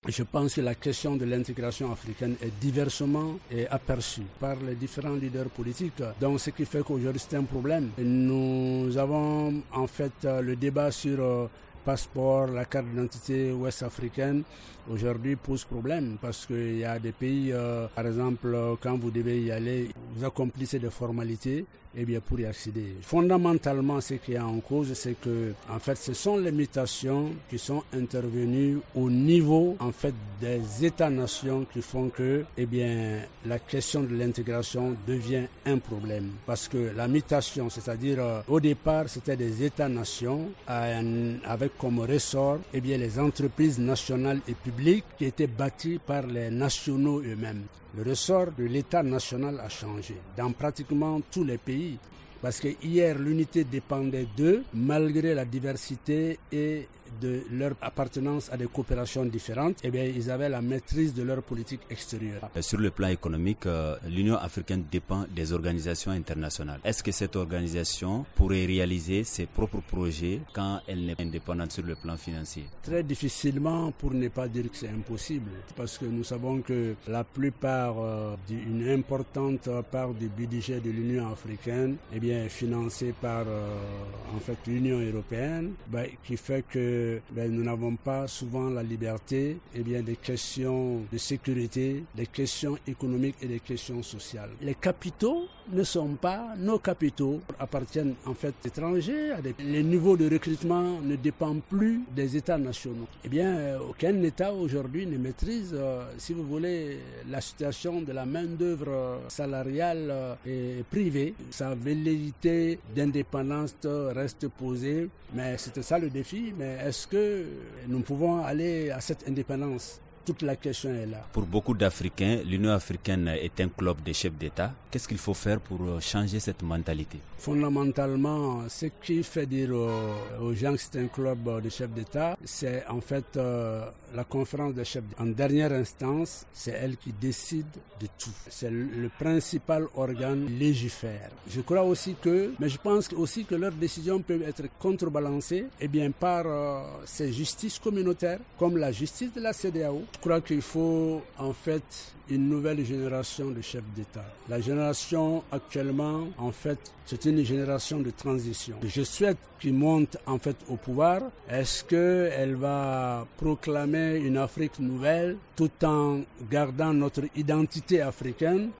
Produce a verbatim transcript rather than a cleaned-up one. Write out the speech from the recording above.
Je pense que la question de l'intégration africaine est diversement aperçue par les différents leaders politiques. Donc ce qui fait qu'aujourd'hui c'est un problème. Nous avons en fait le débat sur euh, passeport, la carte d'identité ouest-africaine aujourd'hui pose problème parce qu'il y a des pays, euh, par exemple, quand vous devez y aller, vous accomplissez des formalités eh bien, pour y accéder. Fondamentalement, ce qui est en cause, c'est que, en fait, ce sont les mutations qui sont intervenues au niveau, en fait, des États-nations qui font que, eh bien, la question de l'intégration devient un problème. Parce que la mutation, c'est-à-dire, euh, au départ, c'était des États-nations euh, avec comme ressort, eh bien, les entreprises nationales et publiques qui étaient bâties par les nationaux eux-mêmes. Le ressort de l'État national a changé dans pratiquement tous les pays. Parce que hier, l'unité dépendait d'eux, malgré la diversité et de leur appartenance à des coopérations différentes, eh bien, ils avaient la maîtrise de leur politique extérieure. Sur le plan économique, euh, l'Union africaine dépend des organisations internationales. Est-ce que cette organisation pourrait réaliser ses propres projets quand elle n'est pas indépendante sur le plan financier? Très difficilement, pour ne pas dire que c'est impossible, parce que nous savons que la plupart, euh, une importante part du budget de l'Union africaine, eh bien, est financée par euh, en fait l'Union européenne, bah, qui fait que Ben, nous n'avons pas souvent la liberté, eh bien, des questions de sécurité, des questions économiques et des questions sociales. Les capitaux ne sont pas, nos capitaux appartiennent en fait étrangers. À des, les niveaux de recrutement ne dépendent plus des États nationaux. Eh bien, aucun État aujourd'hui ne maîtrise, euh, si vous voulez, la situation de la main-d'œuvre salariale et privée. Sa velléité d'indépendance reste posée, mais c'était ça le défi. Mais est-ce que nous pouvons aller à cette indépendance? Toute la question est là. Pour beaucoup d'Africains, l'Union africaine est un club de chefs d'État. Qu'est-ce qu'il faut faire pour changer cette mentalité? Fondamentalement, ce qui fait dire aux, aux gens que c'est un club de chefs d'État, c'est en fait euh, la conférence des chefs d'État. En dernière instance, c'est elle qui décide de tout. C'est le, le principal organe légifère. Je crois aussi que, mais je pense aussi que leurs décisions peuvent être contrebalancées eh bien, par euh, ces justices communautaires, comme la justice de la C E D E A O. Je crois qu'il faut en fait une nouvelle génération de chefs d'État. La génération actuellement, en fait, c'est une génération de transition. Je souhaite qu'ils montent en fait au pouvoir. Est-ce qu'elle va proclamer une Afrique nouvelle tout en gardant notre identité africaine?